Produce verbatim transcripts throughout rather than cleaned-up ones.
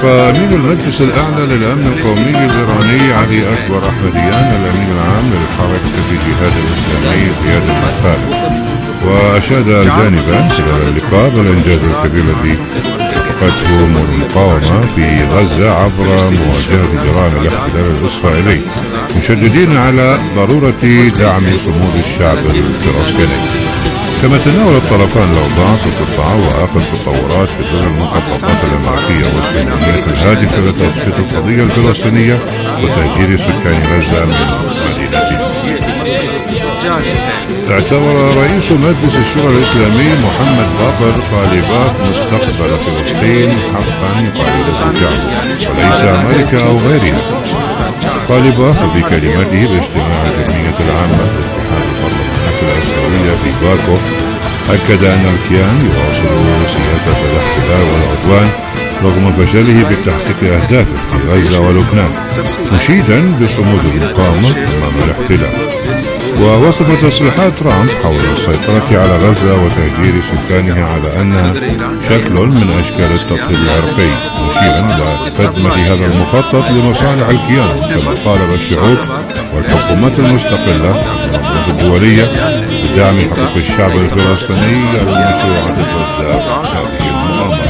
أمين المجلس الأعلى للأمن القومي الإيراني علي أكبر أحمديان الأمين العام للحركة الجهاد الإسلامي زياد المختار، وأشاد الجانبان خلال اللقاء بالإنجاز الكبير الذي حققته المقاومة في غزة عبر مواجهة جرائم الاحتلال الإسرائيلي، مشددين على ضرورة دعم صمود الشعب الفلسطيني. كما تناول الطرفان الأوضاع في القطاع وآخر التطورات في ظل المخططات الأمريكية والصهيونية الهادفة لتسقيط القضية الفلسطينية وتهجير سكان غزة من مدينتها. اعتبر رئيس مجلس الشورى الإسلامي محمد باقر طالبات مستقبل فلسطين حقا يقرره الشعب وليس أمريكا أو غيرها. طالبات بكلمته باجتماع الجمعية العامة لاتحاد البرلمانات الآسيوية في باكو أكد أن الكيان يواصل سياسة الاحتلال والعدوان رغم فشله بتحقيق أهدافه في غزة ولبنان، مشيدا بصمود المقاومة أمام الاحتلال. ووصف تصريحات ترامب حول السيطرة على غزة وتهجير سكانها على أنها شكل من أشكال التطهير العرقي، مشيرا إلى خدمة هذا المخطط لمصالح الكيان، كما طالب الشعوب والحكومات المستقلة والمنظمات الدولية بدعم حقوق الشعب الفلسطيني المشروعة ضد هذه المؤامرة.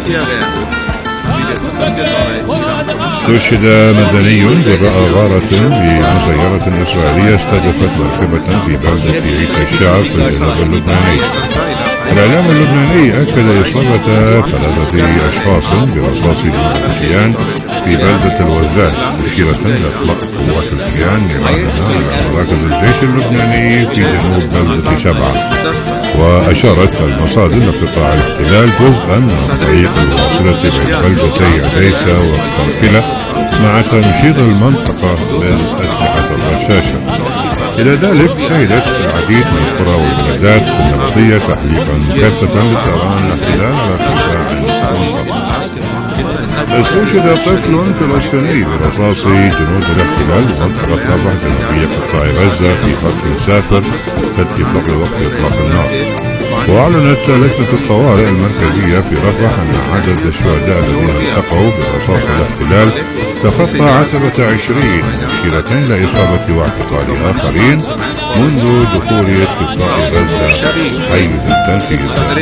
استشهد مدني جراء غارة بمسيرة إسرائيلية استهدفت مركبة في بلدة عيد الشعب في الجنوب اللبناني. الإعلام اللبناني أكد إصابة ثلاثة أشخاص برصاص جنود الكيان في بلدة الوزان، مشيرة إلى إطلاق قوات الكيان نيرانها على مراكز الجيش اللبناني في جنوب بلدة شبعة. وأشارت المصادر لقطاع الاحتلال جزءا من الطريق الواصلة بين بلدتي عديسة وقنقلة مع تمشيط المنطقة بالأسلحة الرشاشة. إلى ذلك شهدت العديد من القرى والبلدات في النفطية تحليقا كافة لطيران الاحتلال على ارتفاع المنطقة. استشهد طفل فلسطيني برصاص جنود الاحتلال منطقة رفح جنوبية قطاع غزة في خط سافر باتفاق وقت إطلاق النار. وأعلنت لجنة الطوارئ المركزية في رفح أن عدد الشهداء الذين التقوا برصاص الاحتلال تخطى عتبة عشرين، مشيرة إلى إصابة واعتقال آخرين منذ دخول قطاع غزة حيز التنفيذ.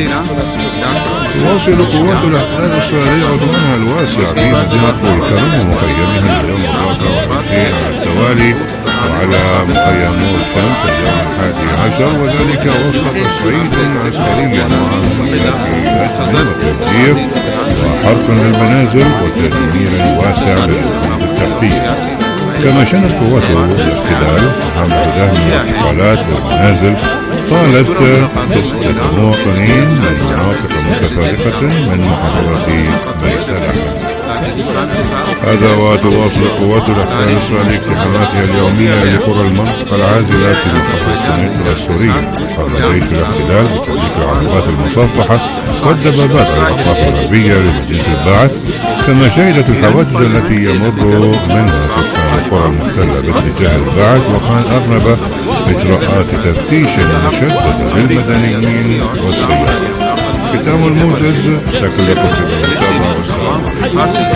تواصل قوات الاحتلال الإسرائيلي عدوانها الواسع في مدينة بولكرم ومخيمها اليوم الرابع والعشرين على التوالي وعلى مخيم نور الشمس اليوم الحادي عشر، وذلك وسط تصعيد عسكري وعمليات وتدمير وحرق للمنازل وتدمير واسع للبنية التحتية. كما شنت قوات الاحتلال حمل دهم الاعتقالات للمنازل طالت تسقيط المواطنين من مناطق متفرقة من محافظة بيت لحم. هذا وتواصل قوات الاحتلال الإسرائيلي اقتحاماتها اليومية لقرى المنطقة العازلة في محافظة سنيطرة السورية. قام جيش الاحتلال بتطبيق العربات المصفحة والدبابات على الأطراف الغربية لمدينة البعث، كما شهدت الحوادث التي يمر منها سكان القرى المحتلة باتجاه البعث، وكان أغلب إجراءات تفتيش مشددة للمدنيين والسيارات. ختام الموجز، شكل لكم في المتابعة والسلام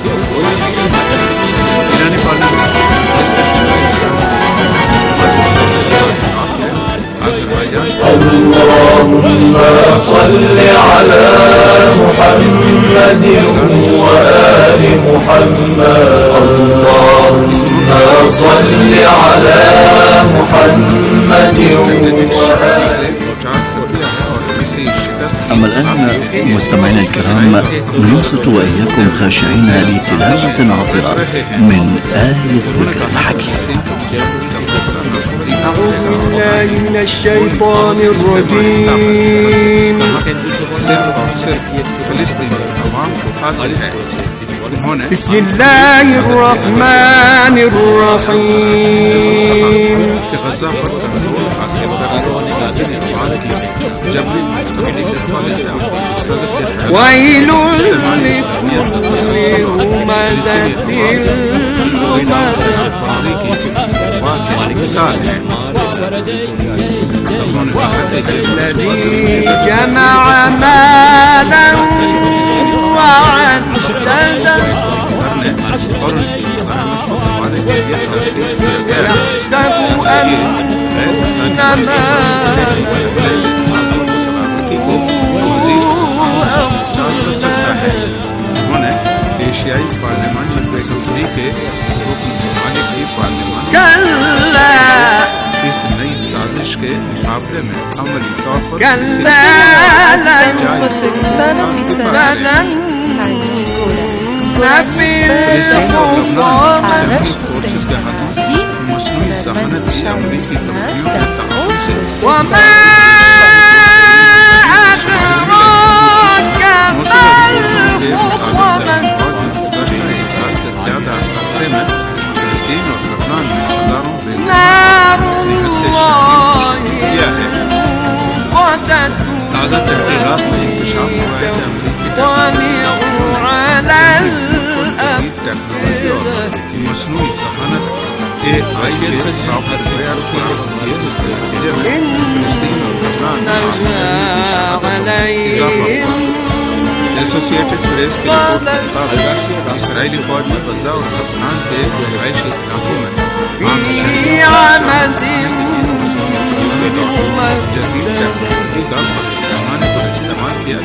اللهم صل على محمد وآل محمد. اللهم صل على محمد وآل. أما الآن مستمعينا الكرام ننصت وإياكم خاشعين لتلاوة عطرة من آية الذكر الحكيم. أعوذ بالله من الشيطان الرجيم. بسم الله الرحمن الرحيم. ويل لكل همزة الذي جمع مالا وعددا और उसकी हमारे के लिए तस्दीक किया गया है। उन्होंने एशियाई पार्लियामानी असेंबली के मालिक की पार्लियामानी इस नई साजिश के मुकाबले में अमली तौर पर फोर्सेस के हाथों मसनूई जहानत की अमरीकी कंपनियों के ताउन से ज्यादा अरसे में फिलिस्तीन और लबनान में हजारों किया है। ताज़ा तहकीकात में इंकशाफ हुआ है कि अमरीकी टेक्नोलॉजी और मसनूई जहानत ए आई के सॉफ्टवेयर के नतीजे में फिलिस्तीन और लबनान एसोसिएटेड प्रेस की रिपोर्ट के मुताबिक इसराइली फौज ने गजा और लबनान के रिहायशी इलाकों में जदीद टेक्नोलॉजी का पैमाने पर इस्तेमाल किया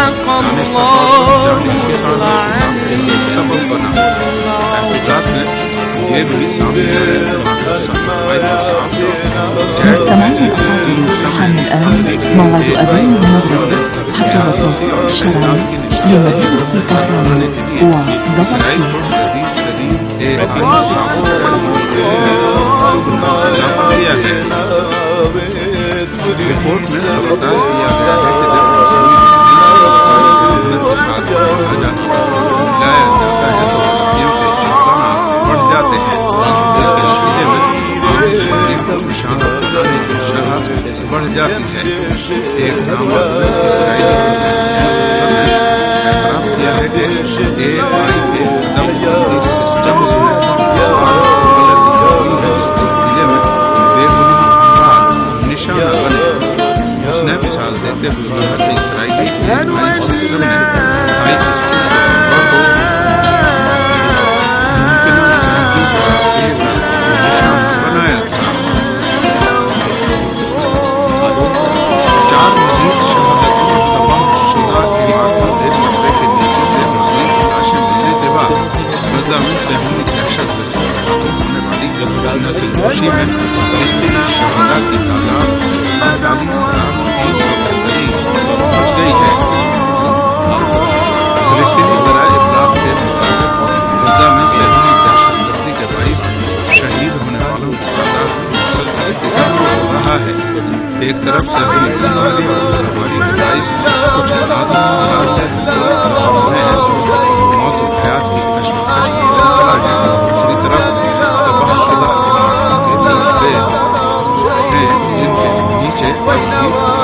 सबब बना। तहकीकात में ये भी सामने موعد أذان المغرب حسب التوقيت الشرعي لمدينة طهران रिपोर्ट में खबरदार किया गया है कि जब मिलाया जाता है तो व्यक्तियों के नुकसान बढ़ जाते हैं, जिसके नतीजे में आम को निशान बनाने की शरह बढ़ जाती है। एक नामवर इसराइली एतराफ़ किया है कि ए आई के अदम सिस्टम्स में जिसके नतीजे में बेबुनियाद अफराद निशाना बने। उसने मिसाल देते हुए कहा कि इसराइली सिस्टम ने आई निशान बनाया था। चार मजीद शहादतों तबाहशुदा इमारतों के मलबे के नीचे से मजीद लाशें मिलने के बाद गजा में सहमी दहशतगर्दी के हाथों होने वाली नस्लकुशी में फिलिस्तीनी शहादा की तादाद अड़तालीस हजार तीन सौ के करीब पहुंच गई है। फिलिस्तीनी ज़राए इब्लाग के मुताबिक गजा में सहमी दहशतगर्दी के बाइस शहीद होने वालों की तादाद मुसलसल इजाफा हो रहा है। एक तरफ से गोलीबारी और गोलीबारी के बाइस कुछ नाजुक हालात से मौत और हयात की कशमकश में मुबतला है। दूसरी तरफ तबाहशुदा इमारतों के नीचे जिनके नीचे होने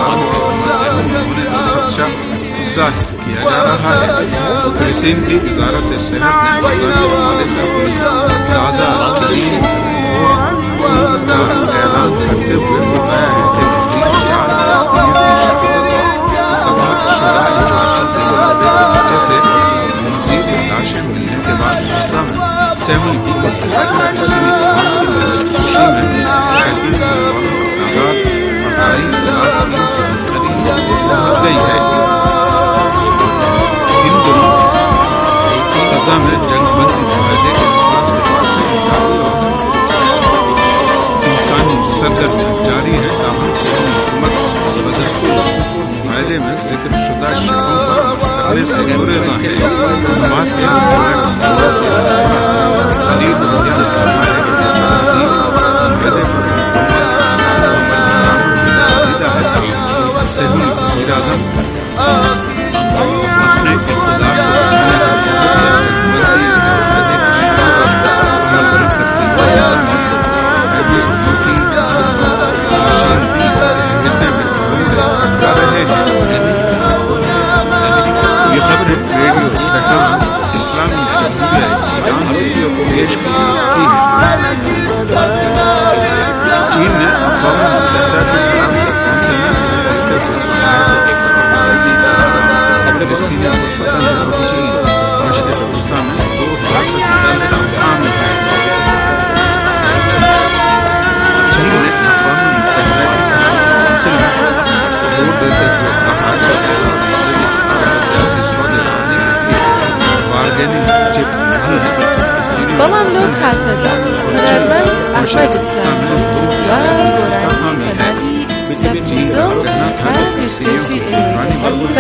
का खदशा जाहिर किया जा रहा है। फिलिस्तीन की वज़ारत सेहत ने गजा के हवाले से अपनी ताज़ा तरीन रिपोर्ट का ऐलान करते हुए बताया है कि मज़ीद चार फिलिस्तीनियों की शहादत और तबाहशुदा इमारतों के मलबे के नीचे से मज़ीद लाशें मिलने के बाद गजा में सहमी फिलिस्तीनी अवाम की नस्लकुशी में शहीद होने वालों की तादाद अड़तालीस हजार तीन सौ के करीब पहुंच गई है। इन दिनों गजा में जंगबंदी मुआहदे के नफाज के बाद से इंसानी सरगर्मियां जारी है। ताहम सहमी हुकूमत बदस्तूर मुआहदे में जिक्र शुदा शर्तों पर करने से गुरेज़ है। नमाज के खलील बंदियां ने फरमाया कि जब मज़ीद मुआहदे पर सहमी वज़ीर-ए-आज़म अपने इक़्तिदार को इस्लामी जमहूरिया ईरान से पेश की है। चीन ने अक़वाम मुत्तहिदा की सलामती कौंसिल में फिलिस्तीनियों को पसंद है चीन मशरिक़ بەڵام لەو کاتەدا هونەرمەند ئەحمەد ئیسلامی و گۆرانی کەنالی سەبزیدڵ کە پێشکەشی ئێوەی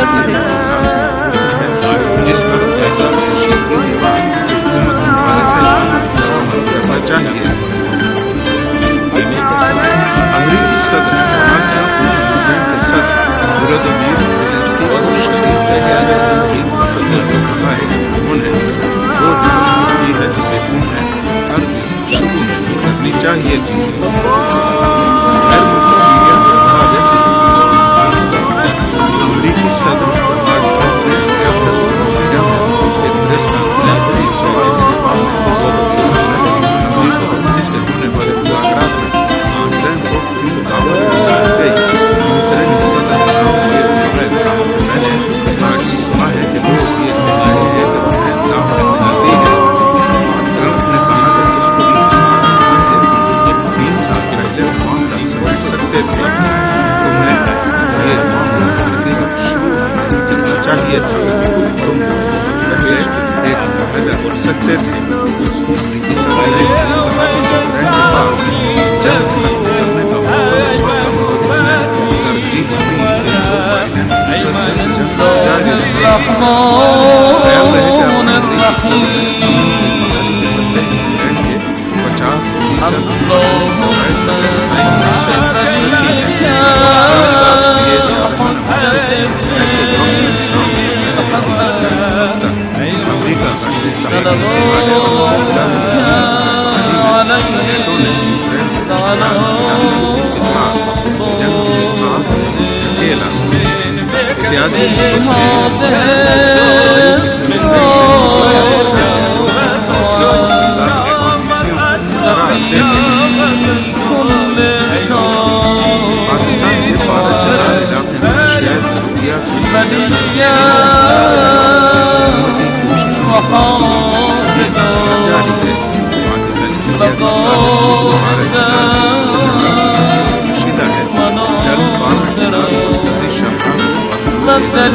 अमरीकी सदर डोनाल्ड ट्रंप ने यूक्रेन के सदर वोलोदिमीर ज़ेलेंस्की को शदीद तहरीर तनकीद का बदल को कहा है कि उन्होंने वो जो शुरू की है जिसे उन्हें हर किसी शुरू में भी करनी चाहिए थी। गैर मुस्लिम मीडिया के मुताबिक अमरीकी सदर डोनाल्ड ट्रंप ने कैपिटल फ्लोरिडा में एक प्रेस कॉन्फ्रेंस में इस सवाल के जवाब में अमरीका को इसके होने वाले मुज़ाकरात में आमजन को क्यों दावत दी गई। यूक्रेनी सदर ने ये मैंने सुना है कि लोग ये कह रहे हैं कि उन्हें इंसाफ मिलती है। ट्रंप ने कहा कि तुम पूरी तीन साल पहले मामला समझ सकते थे, तुम्हें ये मामला हरगिज़ शुरू नहीं करना चाहिए था, तुम पहले एक मुआहदा कर सकते थे। अमरीकी सदर ने कहा कि यूक्रेन के पास जल्द खत्म करने का मौका हुआ था और उसने तरजीह दी कि जंग जारी रहे। ख्याल रहे कि अमरीकी सदर ने अमन की मदद के बदले यूक्रेन के पचास फीसद इसराइल तक रसाई में शर्त रखी है। ये जापान ऐसे वक्त में सामने अमरीका का इत्तेहाद इसके साथ जंग के अकेला सियासी पाकिस्तान के भारत चलाने इलाके में शहर जरूरिया से मोदी कोशिश जारी है। पाकिस्तानी मीडिया के मुताबिक मुशीदा है जल्द भारत चलाने अजीज शाहजहां गुजर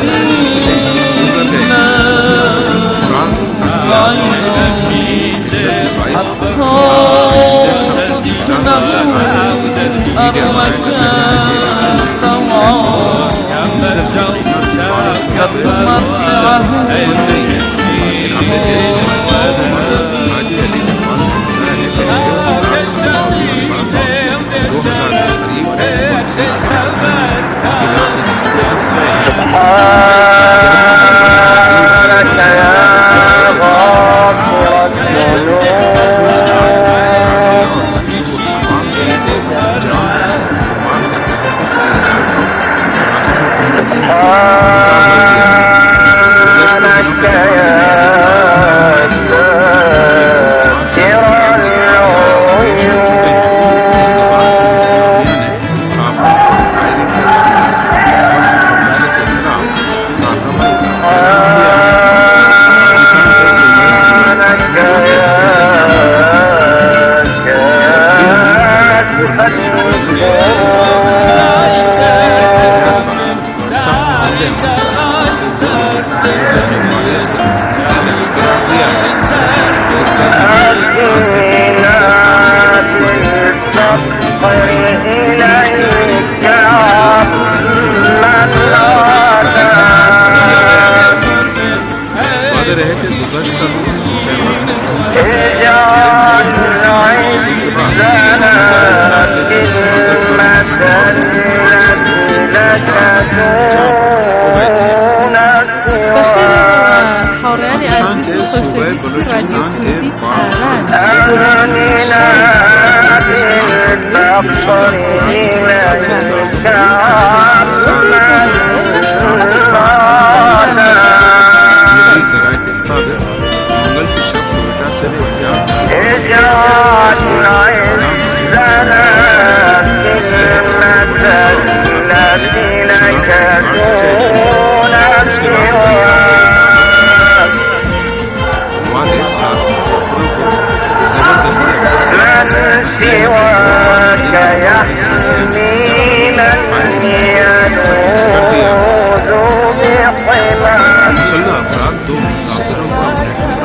मुसल्लह अफराद दो मुसाफिरों को अपने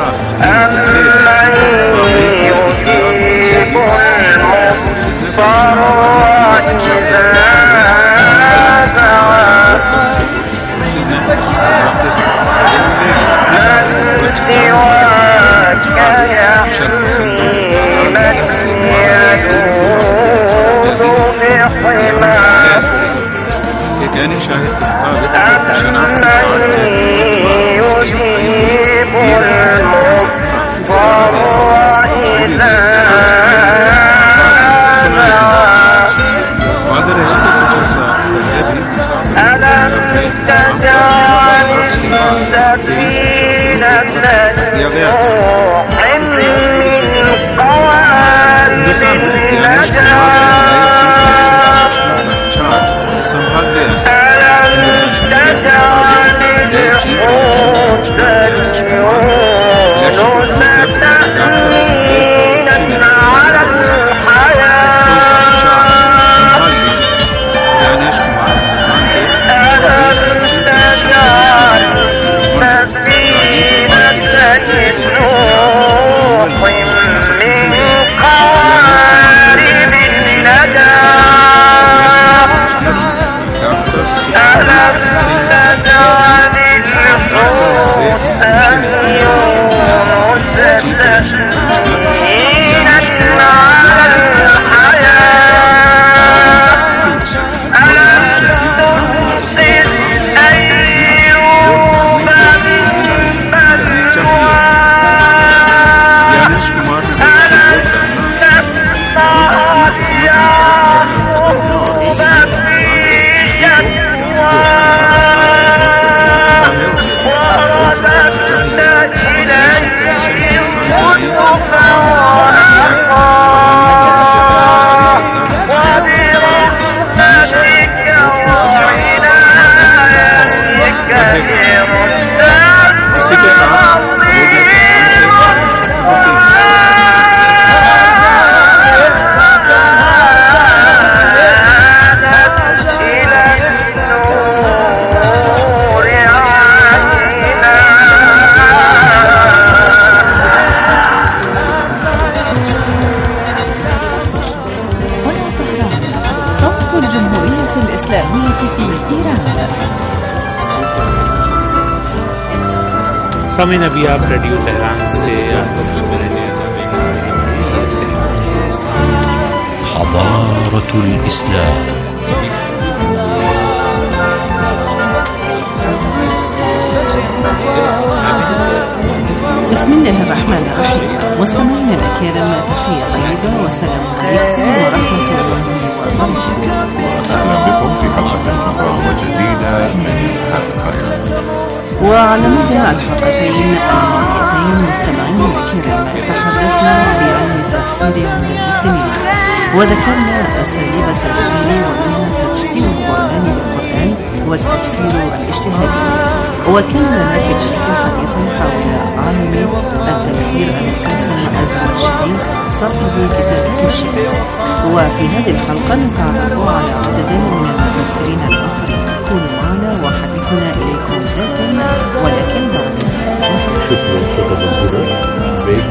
كان شاهد القادر شنعت सामीन अभी आप रेडियो तेहरान से حضارة الإسلام بسم الله الرحمن الرحيم. مستمعينا الكرام، تحية طيبة والسلام عليكم ورحمة الله وبركاته. أهلا بكم في حلقة أخرى وجديدة من هذا البرنامج. وعلى مدى الحلقتين الماضيتين مستمعينا الكرام تحدثنا بعلم التفسير عند المسلمين، وذكرنا أساليب التفسير ومنها تفسير القرآن بالقرآن والتفسير الاجتهادي. وكان لنا في ذلك حديث حول عالم التفسير القاسم الزمخشري صاحب كتاب الكشف. وفي هذه الحلقة نتعرف على عدد من المفسرين الآخرين. كونوا معنا وحديثنا إليكم ذاتا ولكن بعد شكرا شكرا الهدى بيت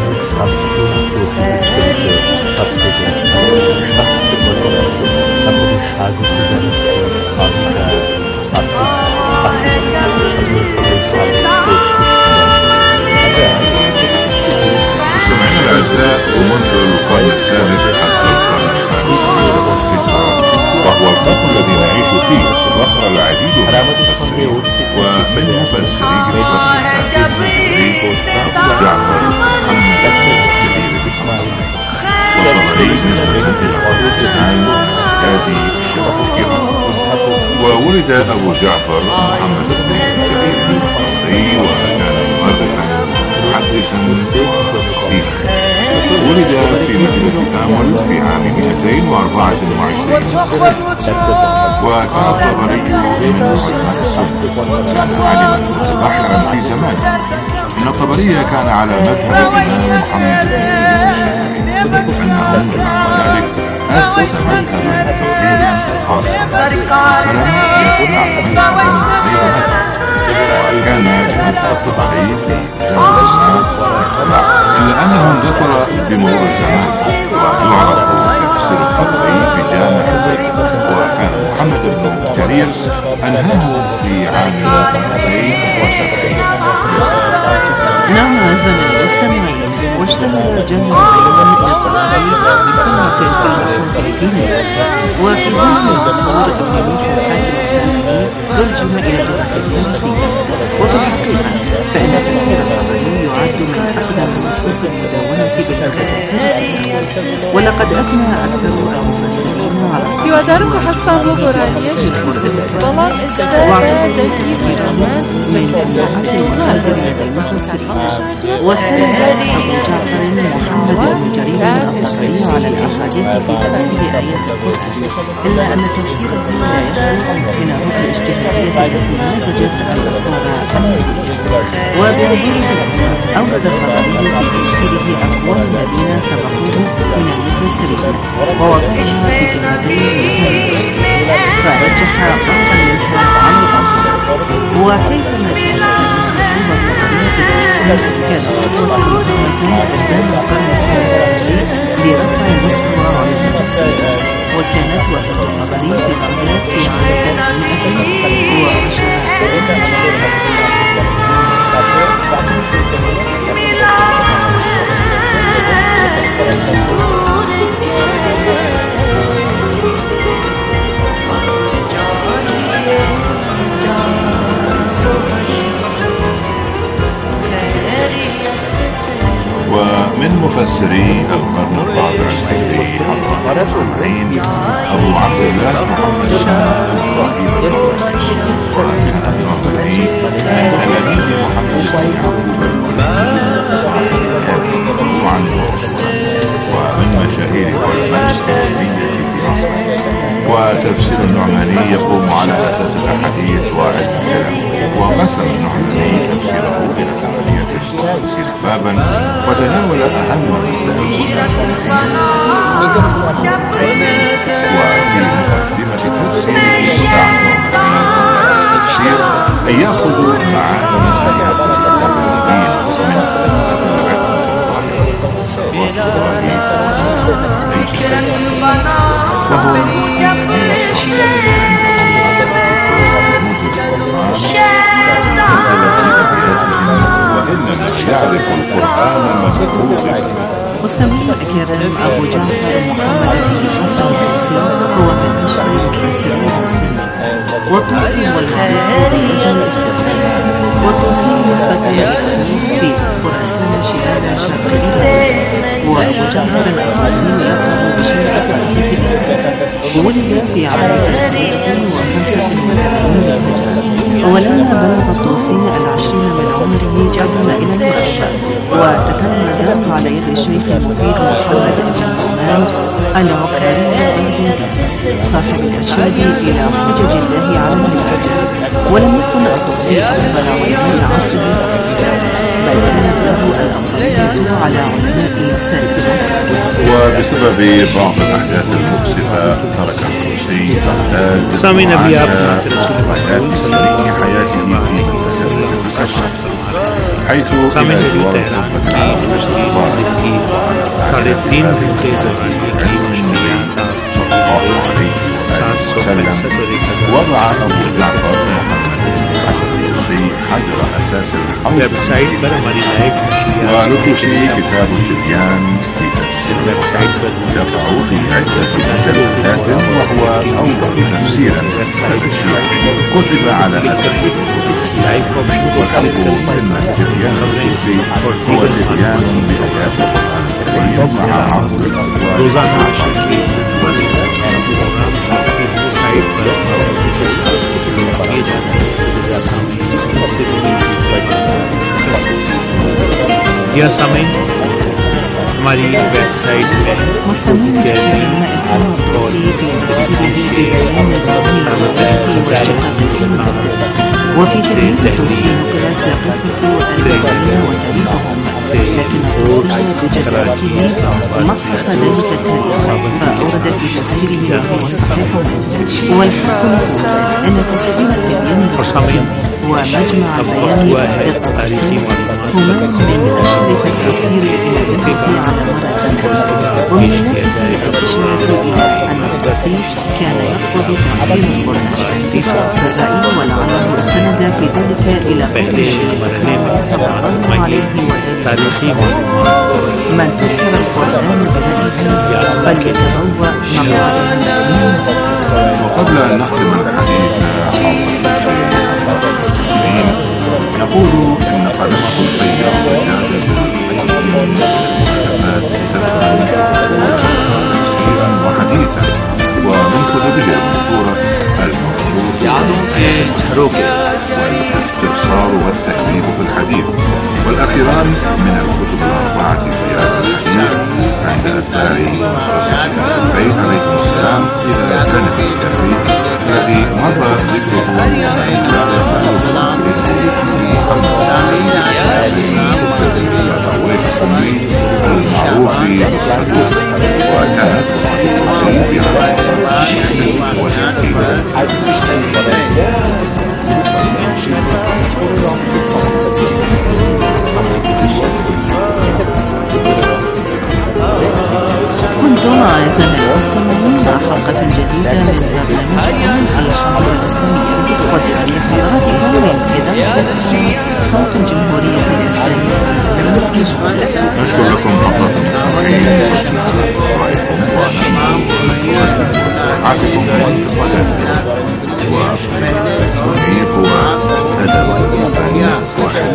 مستمعينا الأعزاء، ومنذ القرن الثالث حتى القرن الخامس عشر للهجرة، وهو القرن الذي نعيش فيه، ظهر العديد من المفسرين، ومن مفسري القرن الثالث الهجري جعفر محمد الجليل بالأنصاري، والطبري نسبة إلى الإسلام هذه الشبه الكبار. وولد أبو جعفر محمد بن الجليل الأنصاري، وكان مؤرخا محدثا فقيها. ولد في مدينة كامل في عام مئتين وأربعة وعشرين، وكان الطبري من علماء السنة، كان عالما متبحرا في زمانه. إن الطبري كان على مذهب الإمام محمد بن الشافعي، أنه مع ذلك أسس مذهبا توحيدا خاصا، فلم يكن مذهبا غير مذهب. كان مذهب الطبري في زمن الإسلام، إلا لأنه اندثر بمرور الزمان ويعرف تفسير الطبري بجامع البيت، وكان محمد بن جرير أنهاه في عام اثنين وسبعين. نعم أعزائي المستمعين، واشتهر جامع البيت الطبري بسنة الفلكية، وفي زمن العصور الحديث الحاكم السامي ترجم إلى اللغة الفارسية. وفي الحقيقة فإن تفسير الطبري يعد من أقدم النصوص المدونة باللغة الفارسية، ولقد أثنى أكثر المفسرين على هیوادارم که هستم رو برانیش بلان استعداد تفسير من أحد المصادر لدى المفسرين. واستند أبو جعفر محمد بن جرير الطبري على الأحاديث في تفسير آيات القرآن، إلا أن تفسيره لا يخلو من الرؤى الاجتهادية التي مازجت الأخبار النبوية. وبعبارة أورد الطبري في تفسيره أقوال الذين سبقوه من المفسرين ووضعها في كتابين متساويين، فرجح بعضا منها على الآخر. وكيفما كانت المنسوبة الطبري في التفسير كانت خطوة مهمة قدام القرن الثاني لرفع مستوى علم التفسير، وكانت وفاة الطبري في بغداد في عام ثلاثمائة وعشرة. ومن مفسري القرن الرابع الهجري حضرة المجمعين أبو عبد الله محمد بن إبراهيم الرازي، وكان النعماني من تلاميذ محمد بن يعقوب المدني مرفوعا ومن مشاهير علماء الإسلامية في مصر. وتفسير النعماني يقوم على أساس الأحاديث وعلم الكلام، وقسم النعماني تفسيره إلى ثمانية وخمسين بابا وتناول أهم مسائل وفي مقدمة تفسيره دعا النعماني التفسير أن يأخذوا معاني آيات الكتاب المبين من خلافات العلم الظاهرة فهو من الصحيح وإنما يعرف القرآن مفهوما. مستمعينا الكرام، أبو جعفر محمد بن الحسن الطوسي هو من أشهر المفسرين المسلمين، والطوسي هو المعروف بالرجل الإسلامي، والطوسي نسبة للأنوس في خراسان شمال شرق إيران. وأبو جعفر الطوسي يلقب بشيخ الطائفة الإيرانية، ولد في عام ثلاثمائة وخمسة وثلاثين للهجرة. ولما بلغ الطوسي العشرين من عمره قدم إلى المغرب، وتتم ذلك على يد الشيخ المفيد محمد بن نعمان العكبري البغدادي صاحب الإرشاد إلى حجج الله على العباد. ولم يكن الطوسي أكبر علماء عصره الإسلام، بل كانت له الأفضلية على علماء سالف مصر. وبسبب بعض الأحداث المؤسفة ترك الطوسي بغداد سامعين أبيات رسول في حياته في الأشهر، حيث سامعين أبيات साढ़े तीन घंटे दौरान सात सौ पैंसठ وضع أبو جعفر محمد حسن الطوسي حجر أساس الحوض. ويب سايت पर हमारी लाइव ونكتب كتاب التبيان في تفسير ويب سايت पर يقع في عدة مجلدات، وهو أول تفسيرا كتب على أساس लाइव ऑप्शन को والحق من التبيان الطوسي هو تبيان بآيات القرآن الكريم مع عرض الأبواب रोजाना साइट पर किए जाते हैं। या सामीन हमारी वेबसाइट में وفي تدريب التوسيع نقلت قصص الأنبياء وتاريخهم، لكن التوسيع بجدارته مقص ذلك التاريخ فأورد في تفسيره وهو الصحيح. والحق أن تفسير التبيان بالتفسير ومجمع البيان بالتفسير هما من أشهر التفسير إلى إلى पहले मरहले में الله عليه وآله तारीखी من فسر القرآن بنائه فليتبوأ مقعده وقبل أن نختم الحديث نقول إن قدمه الطيب تفسيرا وحديثا ومن كتبه المشهورة المقصود والاستبصار والتهذيب في الحديث، والأخيران من الكتب الأربعة في هذا الحديث عند أتباع البيت عليكم السلام إلى جانب التفريق الذي مر ذكره المعروف بالصدوق، وكانت وفاة الحسين في عام وستين. كنتم أعزائي المستمعين مع حلقة جديدة من برنامجكم الحمد الإسلامية، تقدم لحضراتكم من إذاعة صوت الجمهورية الإسلامية. نشكر لكم حضرة المستمعين وإصرائكم وعافكم واتصالات والتنظيف وأدب الإنسانية واحد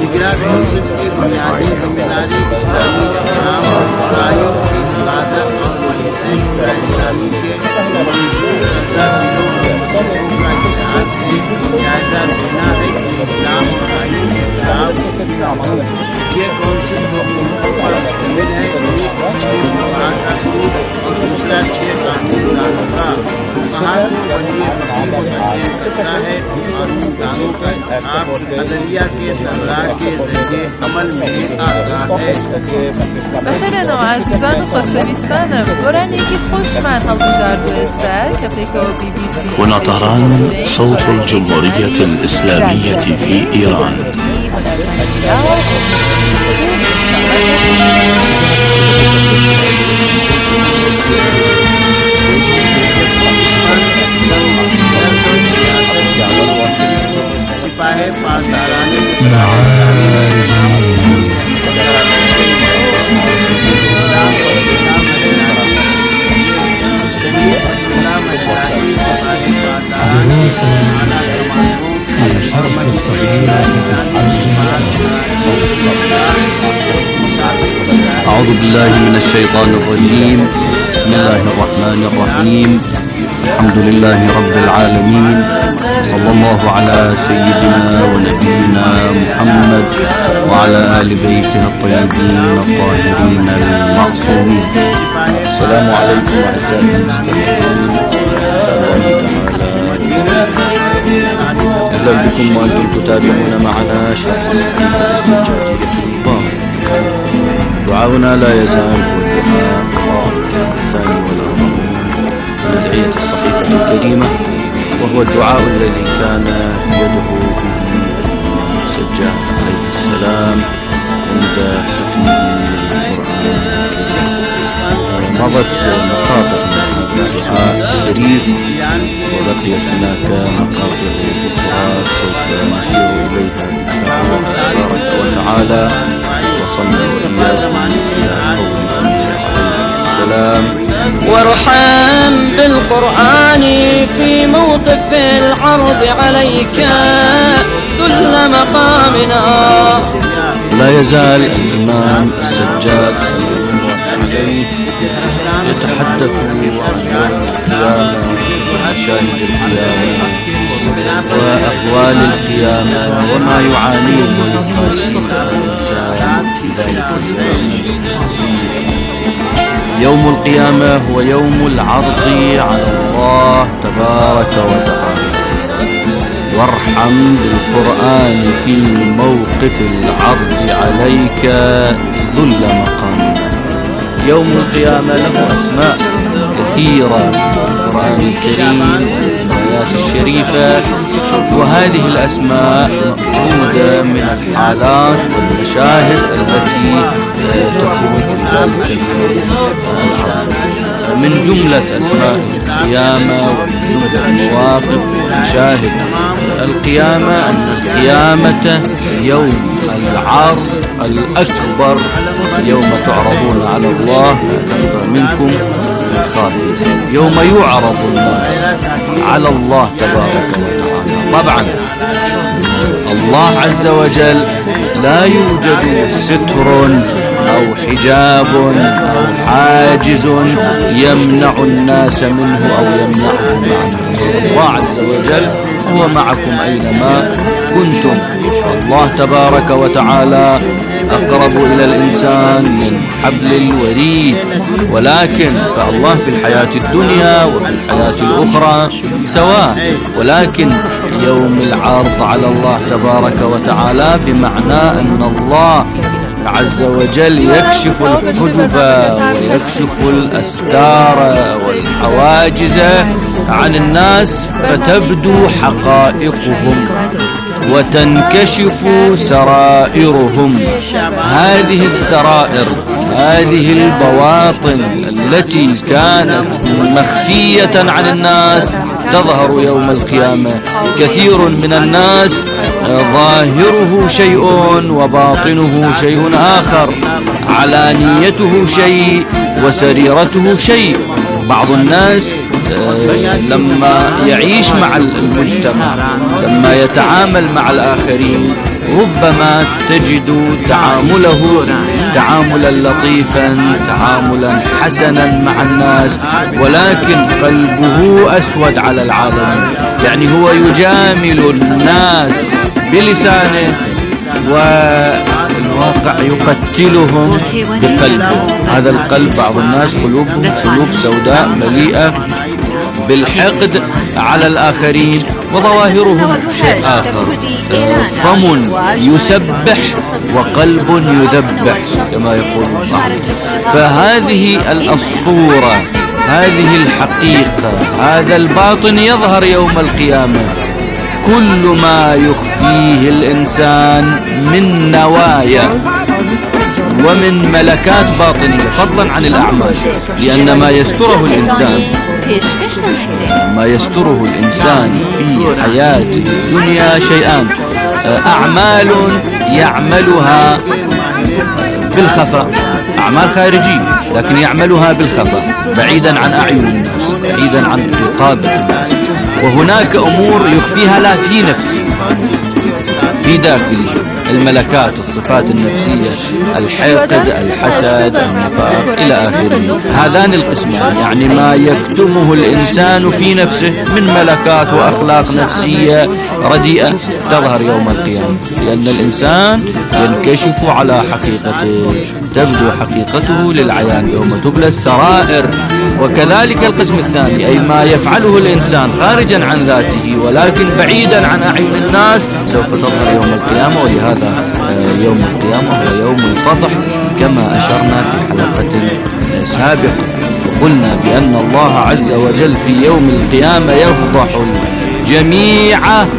ये कौन सी है और दूसरा छह कानून दानों का कहा है कानून दानों का इंतखाब अदलिया के सरबराह के जरिए अमल में आता है. بخیر عزیزان و خوششویستانم برن یکی خوش من هالبجاردو استر كفريكا بي بي سي هنا طهران صوت الجمهورية الإسلامية في إيران. أعوذ بالله من الشيطان الرجيم. بسم الله الرحمن الرحيم. الحمد لله رب العالمين، صلى الله على سيدنا ونبينا محمد وعلى آل بيته الطيبين الطاهرين المعصومين. السلام عليكم أعزائي المستمعين. أهلا بكم وأنتم تتابعون معنا شرح الحديث السجادية المباركة. دعاؤنا لا يزال هو الدعاء الثاني والأربعون من أدعية الصحيفة الكريمة، وهو الدعاء الذي كان يدعو به السجاد عليه السلام عند ختمه القرآن. مضت مقاطع من الدعاء الشريف وبقيت هناك مقاطع أخرى سوف نشير إليها إن شاء الله تبارك وتعالى. وصلنا وإياكم إلى قول أنزل عليه السلام: وارحم بالقرآن في موقف العرض عليك كل مقامنا. لا يزال الإمام السجاد صلى الله عليه يتحدث عن القيامة ومشاهد القيامة وأهوال القيامة وما يعانيه القاسي الإنسان في ذلك الزمان. يوم القيامة هو يوم العرض على الله تبارك وتعالى. وارحم بالقرآن في موقف العرض عليك ذل مقامنا. يوم القيامة له أسماء كثيرة القرآن الكريم والآيات الشريفة، وهذه الأسماء مأخوذة من الحالات والمشاهد التي تكون في ذلك العرض. من جملة أسماء القيامة ومن جملة المواقف نشاهد القيامة أن القيامة يوم العرض الأكبر، يوم تعرضون على الله لا تخفى منكم خافية، يوم يعرض الناس على الله تبارك وتعالى. طبعا الله عز وجل لا يوجد ستر أو حجاب أو حاجز يمنع الناس منه أو يمنعهم عنه. الله عز وجل هو معكم أينما كنتم. الله تبارك وتعالى أقرب إلى الإنسان من حبل الوريد، ولكن فالله في الحياة الدنيا وفي الحياة الأخرى سواء، ولكن يوم العرض على الله تبارك وتعالى بمعنى أن الله عز وجل يكشف الحجب ويكشف الأستار والحواجز عن الناس، فتبدو حقائقهم وتنكشف سرائرهم. هذه السرائر، هذه البواطن التي كانت مخفية عن الناس تظهر يوم القيامة. كثير من الناس ظاهره شيء وباطنه شيء آخر، علانيته شيء وسريرته شيء. بعض الناس لما يعيش مع المجتمع، لما يتعامل مع الآخرين، ربما تجد تعامله تعاملا لطيفا، تعاملا حسنا مع الناس، ولكن قلبه أسود على العالمين. يعني هو يجامل الناس بلسانه والواقع يقتلهم بقلبه. هذا القلب بعض الناس قلوبهم قلوب سوداء مليئة بالحقد على الآخرين، وظواهرهم شيء آخر. فم يسبح وقلب يذبح كما يقول الله. فهذه الصورة، هذه الحقيقة، هذا الباطن يظهر يوم القيامة. كل ما يخفيه الإنسان من نوايا ومن ملكات باطنية، فضلا عن الأعمال، لأن ما يستره الإنسان ما يستره الإنسان في حياة الدنيا شيئان: أعمال يعملها بالخفاء، أعمال خارجية لكن يعملها بالخفاء بعيدا عن أعين الناس، بعيدا عن رقابة الناس. وهناك أمور يخفيها لا في نفسه، في داخله، الملكات، الصفات النفسية، الحقد، الحسد، النفاق إلى آخره. هذان القسمان، يعني ما يكتمه الإنسان في نفسه من ملكات وأخلاق نفسية رديئة تظهر يوم القيامة، لأن الإنسان ينكشف على حقيقته، تبدو حقيقته للعيان يوم تبلى السرائر. وكذلك القسم الثاني، أي ما يفعله الإنسان خارجا عن ذاته ولكن بعيدا عن أعين الناس، سوف تظهر يوم القيامة. ولهذا يوم القيامة هو يوم الفضح كما أشرنا في حلقة سابقة، وقلنا بأن الله عز وجل في يوم القيامة يفضح الجميع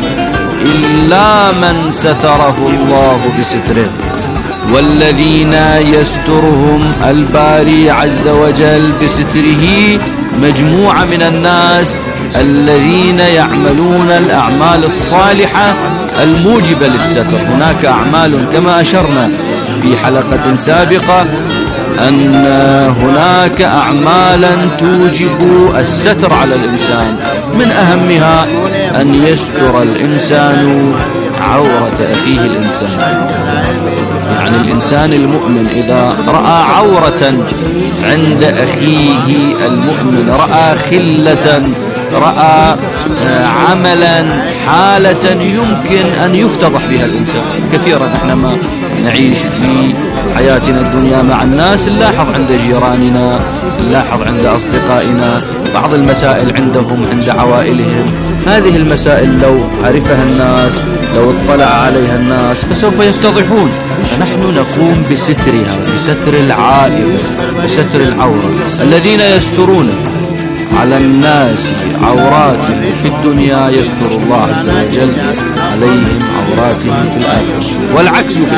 إلا من ستره الله بستره. والذين يسترهم الباري عز وجل بستره مجموعة من الناس الذين يعملون الأعمال الصالحة الموجبة للستر. هناك أعمال كما أشرنا في حلقة سابقة أن هناك أعمالا توجب الستر على الإنسان، من أهمها أن يستر الإنسان عورة أخيه الإنسان. يعني الإنسان المؤمن إذا رأى عورة عند أخيه المؤمن، رأى خلة، رأى عملا، حالة يمكن أن يفتضح بها الإنسان. كثيرا احنا ما نعيش في حياتنا الدنيا مع الناس، نلاحظ عند جيراننا، نلاحظ عند أصدقائنا بعض المسائل عندهم، عند عوائلهم. هذه المسائل لو عرفها الناس، لو اطلع عليها الناس، فسوف يفتضحون. فنحن نقوم بسترها، بستر العائلة، بستر العورة. الذين يسترون على الناس عوراتهم في الدنيا يستر الله عز وجل عليهم عوراتهم في الآخرة. والعكس في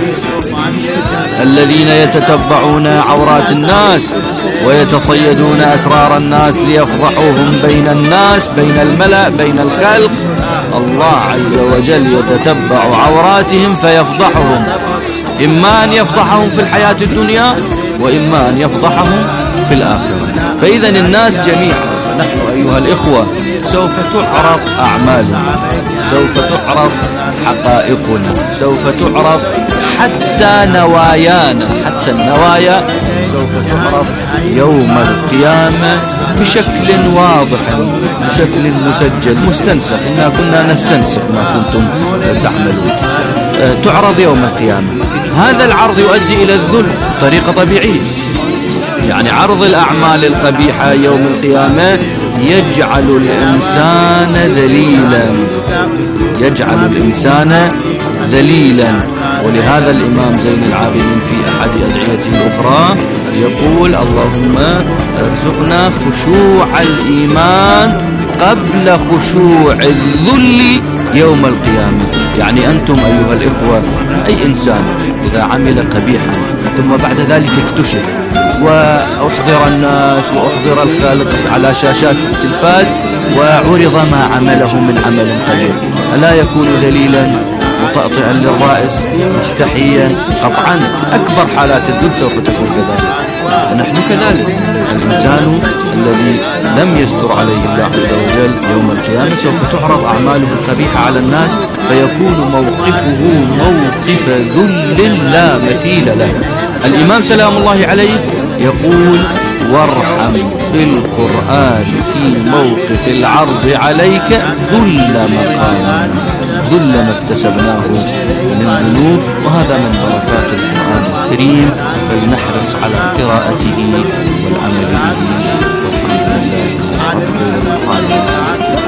الذين يتتبعون عورات الناس ويتصيدون أسرار الناس ليفضحوهم بين الناس، بين الملأ، بين الخلق، الله عز وجل يتتبع عوراتهم فيفضحهم، إما أن يفضحهم في الحياة الدنيا وإما أن يفضحهم في الآخرة. فإذا الناس جميعا نحن أيها الإخوة سوف تعرض أعمالنا، سوف تعرض حقائقنا، سوف تعرض حتى نوايانا، حتى النوايا سوف تعرض يوم القيامة بشكل واضح، بشكل مسجل مستنسخ. إنا كنا نستنسخ ما كنتم تعملون. تعرض يوم القيامة. هذا العرض يؤدي إلى الذل بطريقة طبيعية، يعني عرض الأعمال القبيحة يوم القيامة يجعل الإنسان ذليلا، يجعل الإنسان ذليلا. ولهذا الإمام زين العابدين في أحد أدعيته الأخرى يقول: اللهم ارزقنا خشوع الإيمان قبل خشوع الذل يوم القيامة. يعني أنتم أيها الإخوة، أي إنسان إذا عمل قبيحا ثم بعد ذلك اكتشف وأحضر الناس وأحضر الخالق على شاشات التلفاز وعرض ما عمله من عمل قبيح، ألا يكون ذليلا مطأطئا للرأس مستحيا؟ قطعا أكبر حالات الذل سوف تكون كذلك. نحن كذلك، الإنسان الذي لم يستر عليه الله عز وجل يوم القيامة سوف تعرض أعماله القبيحة على الناس فيكون موقفه موقف ذل لا مثيل له. الإمام سلام الله عليه يقول: وارحم بالقرآن في موقف العرض عليك ذل مقام، ذل ما اكتسبناه من ذنوب. وهذا من بركات القرآن الكريم، فلنحرص على قراءته والعمل به. والحمد لله رب العالمين.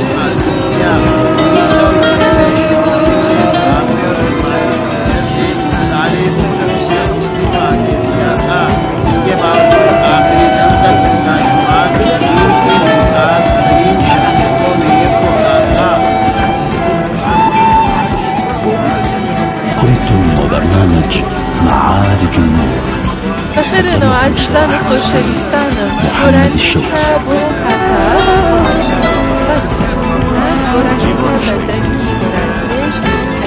برنامج معارج النور. بخيرنا وعزيزانا خوشویستانم، گۆرانی کە بۆ کاتە گۆرانی کە بە دەنگی گۆرانیش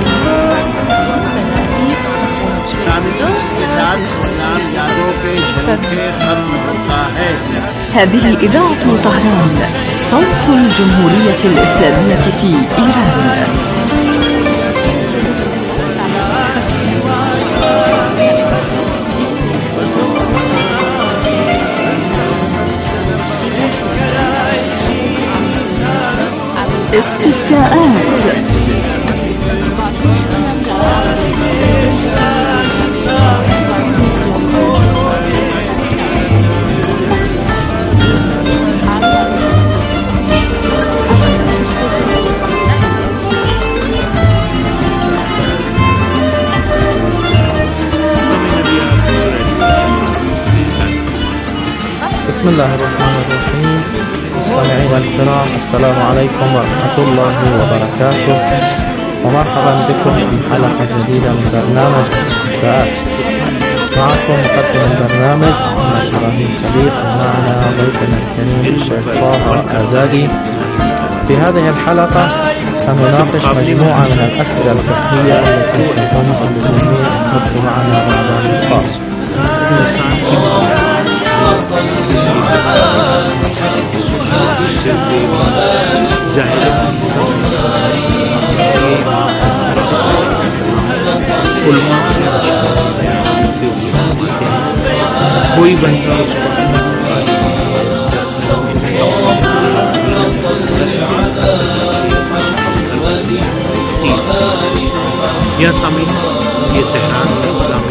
هذه إذاعة طهران، صوت الجمهورية الإسلامية في إيران. استفتاءات. بسم الله الرحمن الرحيم. مستمعينا الكرام، السلام عليكم ورحمة الله وبركاته، ومرحبا بكم في حلقة جديدة من برنامج الاستفتاءات. معكم مقدم البرنامج أنا شراهيم خليل، ومعنا ضيفنا الكريم الشيخ طه آزادي. في هذه الحلقة سنناقش مجموعة من الأسئلة الفقهية التي تهتم بالمسلمين ندخل معنا رمضان الخاص. कोई बंदा या सामी ये तेहरान इस्लामी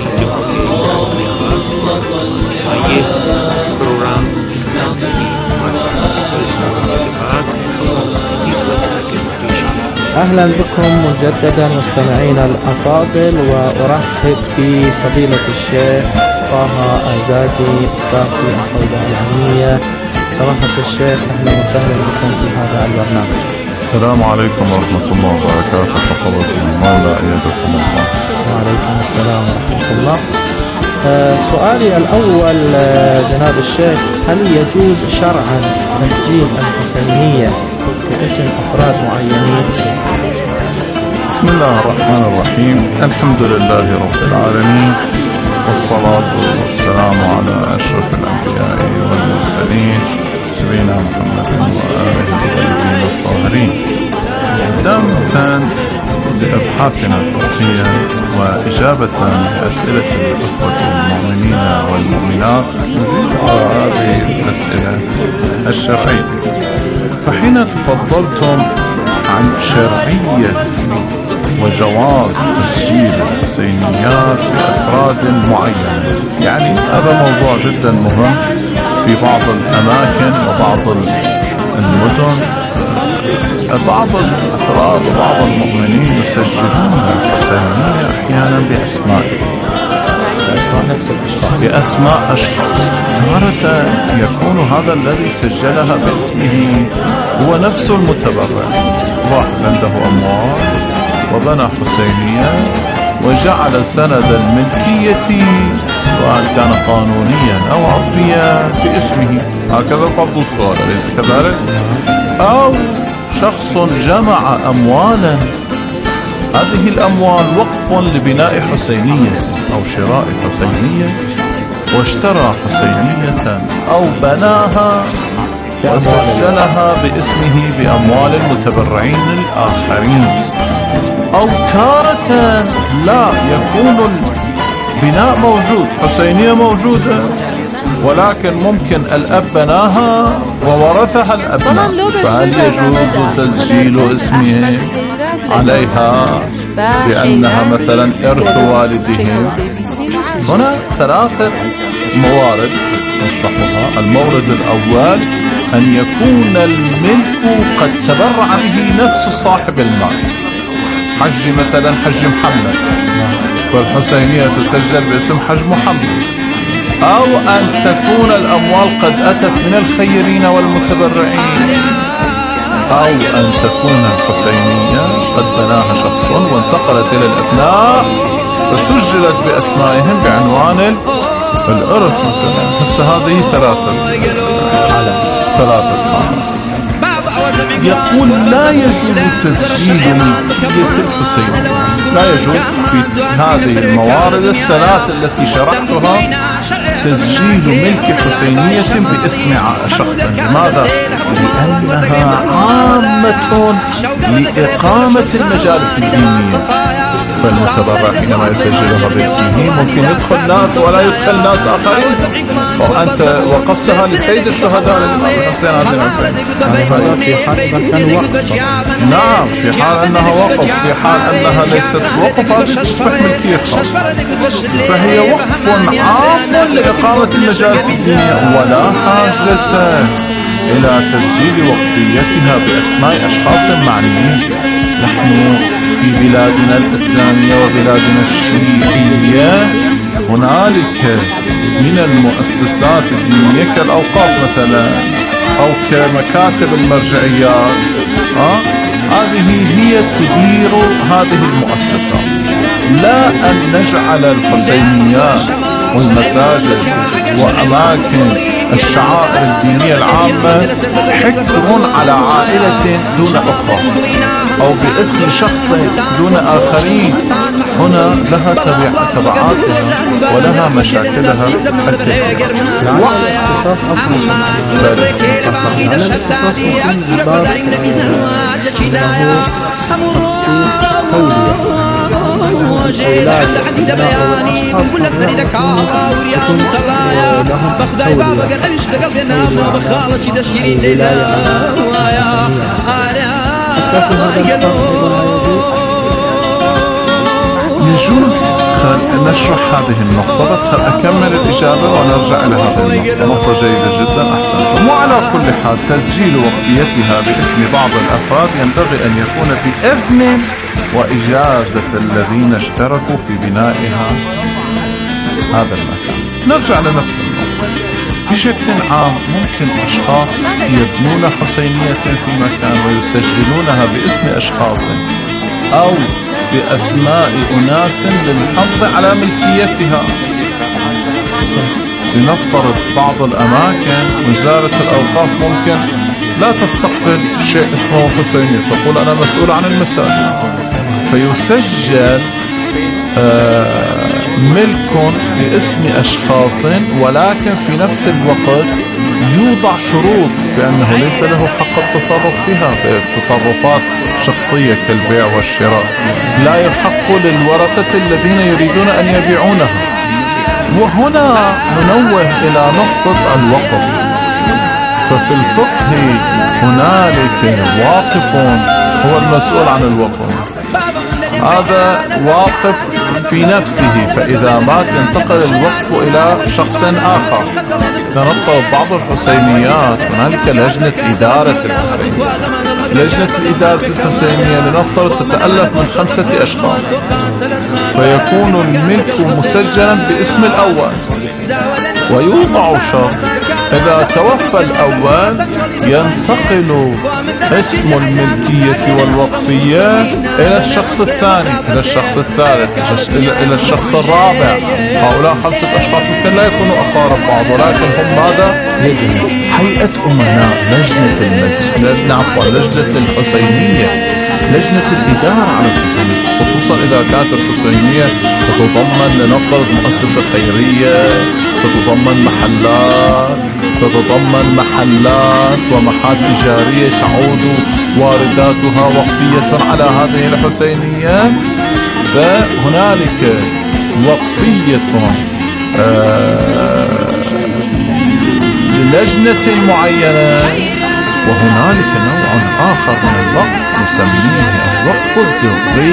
ये प्रोग्राम इस्लामी أهلا بكم مجددا مستمعينا الأفاضل، وأرحب بفضيلة الشيخ طه آزادي، أستاذ في الحوزة العلمية سماحة الشيخ أهلا وسهلا بكم في هذا البرنامج. السلام عليكم ورحمة الله وبركاته. حفظكم المولى أيدكم الله. وعليكم السلام ورحمة الله. آه سؤالي الأول آه جناب الشيخ، هل يجوز شرعا تسجيل الحسينية باسم أفراد معينين؟ بسم الله الرحمن الرحيم. الحمد لله رب العالمين، والصلاة والسلام على أشرف الأنبياء والمرسلين نبينا محمد وآله الطيبين الطاهرين. دامة لأبحاثنا الفقهية وإجابة لأسئلة الأخوة المؤمنين والمؤمنات هذه الأسئلة الشرعية، فحين تفضلتم عن شرعية وجواز تسجيل الحسينيات بأفراد معينة، يعني هذا موضوع جدا مهم. في بعض الأماكن وبعض المدن بعض الأفراد وبعض المؤمنين يسجلون الحسينية أحيانا بأسمائهم، بأسماء أشخاص. تارة يكون هذا الذي سجلها باسمه هو نفس المتبرع، واحد عنده أموال وبنى حسينية وجعل سند الملكية سواء كان قانونيا أو عرفيا باسمه، هكذا فرض السؤال أليس كذلك؟ أو شخص جمع أموالا، هذه الأموال وقف لبناء حسينية أو شراء حسينية، واشترى حسينية أو بناها وسجلها باسمه بأموال المتبرعين الآخرين. أو تارة لا يكون البناء موجود، حسينية موجودة ولكن ممكن الأب بناها وورثها الأبناء، فهل يجوز تسجيل اسمه عليها بأنها مثلا إرث والدهم؟ هنا ثلاثة موارد نشرحها. المورد الأول أن يكون الملك قد تبرع به نفس صاحب المال، حج مثلا حج محمد والحسينية تسجل باسم حج محمد، أو أن تكون الأموال قد أتت من الخيرين والمتبرعين، أو أن تكون الحسينية قد بناها شخص وانتقلت إلى الأبناء فسجلت بأسمائهم بعنوان الإرث مثلا. هسه هذه ثلاثة ثلاثة حالات. يقول لا يجوز تسجيل ملكية الحسينية، لا يجوز في هذه الموارد الثلاث التي شرحتها تسجيل ملك حسينية باسم شخص. لماذا؟ لأنها عامة لإقامة المجالس الدينية، فالمتبرع حينما يسجلها باسمه ممكن يدخل ناس ولا يدخل ناس آخرين، وأنت وقفتها لسيد الشهداء الإمام الحسين عزيز الحسين. هذا في حال كان وقف. نعم، في حال أنها وقف. في حال أنها ليست وقف هذه تصبح ملكية خاصة، فهي وقف عام لإقامة المجالس الدينية ولا حاجة إلى تسجيل وقفيتها بأسماء أشخاص معنيين. نحن في بلادنا الإسلامية وبلادنا الشيعية هنالك من المؤسسات الدينية كالأوقاف مثلا أو كمكاتب المرجعيات، أه؟ هذه هي تدير هذه المؤسسات. لا أن نجعل الحسينيات والمساجد وأماكن الشعائر الدينية العامة حكر على عائلة دون أخرى أو باسم شخص دون آخرين. هنا لها تبعاتها ولها مشاكلها الكثيرة. الاختصاص أصلا على الاختصاص يكون باب له تخصيص تولية أولاد أبناء والأشخاص يكون لهم تولية الولاية على الحسينية. يجوز نشرح هذه النقطة، بس خل أكمل الإجابة ونرجع إلى هذه النقطة. نقطة جيدة جدا، أحسنتم. وعلى كل حال تسجيل وقفيتها باسم بعض الأفراد ينبغي أن يكون بإذن وإجازة الذين اشتركوا في بنائها هذا المكان. نرجع لنفس النقطة. بشكل عام ممكن أشخاص يبنون حسينية في مكان ويسجلونها باسم أشخاص أو بأسماء أناس للحظ على ملكيتها. لنفترض بعض الأماكن وزارة الأوقاف ممكن لا تستقبل شيء اسمه حسينية، تقول أنا مسؤول عن المساجد، فيسجل آه ملك باسم أشخاص، ولكن في نفس الوقت يوضع شروط بأنه ليس له حق التصرف فيها في تصرفات شخصية كالبيع والشراء، لا يحق للورثة الذين يريدون أن يبيعونها. وهنا ننوه إلى نقطة الوقف. ففي الفقه هنالك واقف هو المسؤول عن الوقف، هذا واقف في نفسه، فإذا مات ينتقل الوقف إلى شخص آخر. نفترض بعض الحسينيات هنالك لجنة إدارة الحسينية، لجنة الإدارة الحسينية لنفترض تتألف من خمسة أشخاص، فيكون الملك مسجلا باسم الأول، ويوضع شرط إذا توفى الأول ينتقل اسم الملكية والوقفية إلى الشخص الثاني، إلى الشخص الثالث، إلى الشخص الرابع. هؤلاء خمسة أشخاص ممكن لا يكونوا أقارب بعض، ولكن هم ماذا؟ هيئة أمناء لجنة المسجد، عفوا لجنة الحسينية، لجنة الإدارة على الحسينية، خصوصا إذا كانت الحسينية تتضمن لنفترض مؤسسة خيرية، تتضمن محلات، تتضمن محلات ومحال تجارية تعود وارداتها وقفية على هذه الحسينية، فهنالك وقفية آه للجنة معينة. وهنالك نوع آخر من الوقف نسميه الوقف الذري.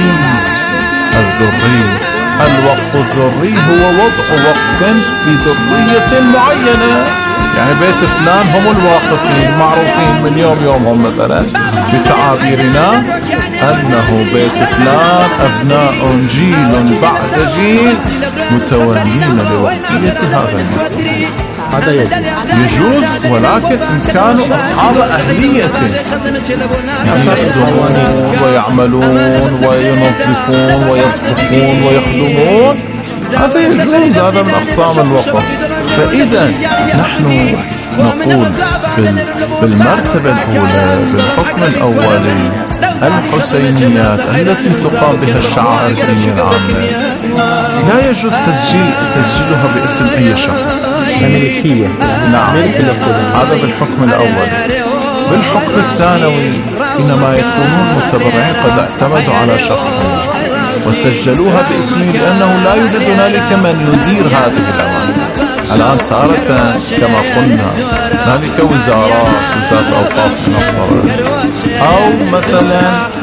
الذري الوقف الذري هو وضع وقف لذرية معينة، يعني بيت فلان هم الواقفين معروفين من يوم يومهم، مثلا بتعابيرنا أنه بيت فلان أبناء جيل بعد جيل متولين لوقفية هذا المكان. هذا يجوز، ولكن إن كانوا أصحاب أهلية، يعني يخدمون ويعملون وينظفون ويطبخون ويخدمون، هذا يجوز، هذا من أقسام الوقف. فإذا نحن نقول بالمرتبة الأولى بالحكم الأولي الحسينيات التي تقام بها الشعائر الدينية العامة لا يجوز تسجيل تسجيلها باسم أي شخص، ملكية. نعم، هذا بالحكم الأول. بالحكم الثانوي حينما يكونون متبرعين قد اعتمدوا على شخص وسجلوها باسمه، لأنه لا يوجد هنالك من يدير هذه الأمانة. الآن تارة كما قلنا هنالك وزارات، وزارة أوقاف نفترض، أو مثلا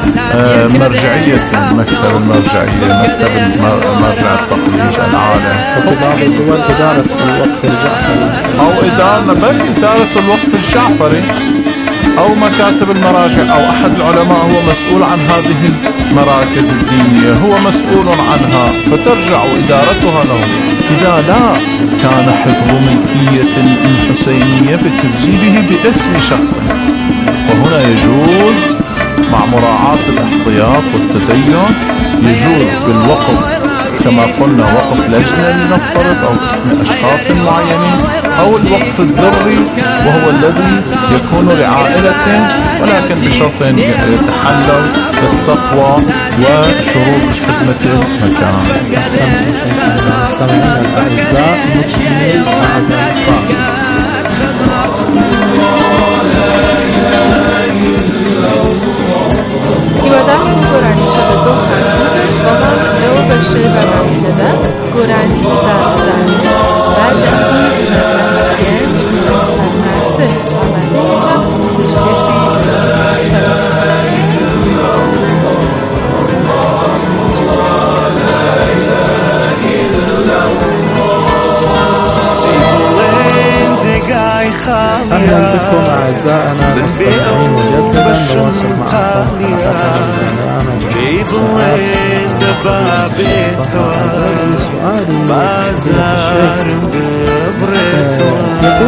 مرجعية، مكتب المرجعية، مكتب مرجع التقليد العالم، وفي بعض الدول إدارة الوقف الجعفري، أو إدارة بل إدارة الوقف الجعفري، أو مكاتب المراجع، أو أحد العلماء هو مسؤول عن هذه المراكز الدينية، هو مسؤول عنها فترجع إدارتها له. إذا لا كان حفظ ملكية الحسينية بتسجيله باسم شخص، وهنا يجوز مع مراعاة الاحتياط والتدين، يجوز بالوقف كما قلنا وقف لجنة لنفترض، أو اسم أشخاص معينين، أو الوقف الذري وهو الذي يكون لعائلة، ولكن بشرط يتحلل بالتقوى وشروط خدمة المكان. مستمعينا الأعزاء، نكمل بعد الفاصل. ایوادم گورانی شده دو خانم با من نو بشه و رمیده گورانی و زنی بعد اکی گنج مسته آمده هم زشکشی أهلا بكم أعزائنا المستمعين مجددا، نواصل معكم برنامج سؤالي الشيخ